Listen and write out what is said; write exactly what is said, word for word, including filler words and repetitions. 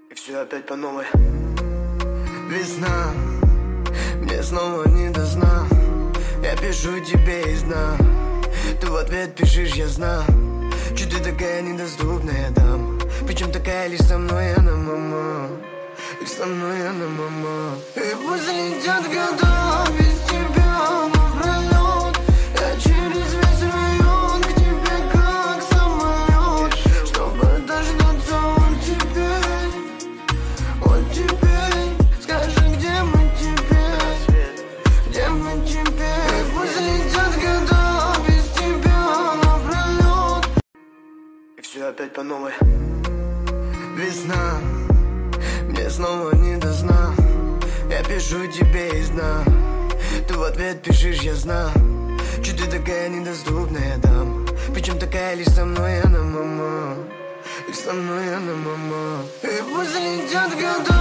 И все опять по новой. Весна, мне снова не до сна. Я пишу тебе из дна, ты в ответ пишешь, я знаю. Че ты такая недоступная, дам? Причем такая лишь со мной она, мама. Лишь со мной она, мама. И пусть летят года без тебя напролет. Я через весь район к тебе как самолет, чтобы дождаться от теперь, от теперь. Скажи, где мы теперь, где мы теперь? И пусть летят года без тебя напролет. И все опять по новой. Весна, мне снова не до сна. Я пишу тебе из дна, ты в ответ пишешь, я знаю. Че ты такая недоступная, дам? Причем такая лишь со мной она, мама. Лишь со мной она, мама. И пусть летят года.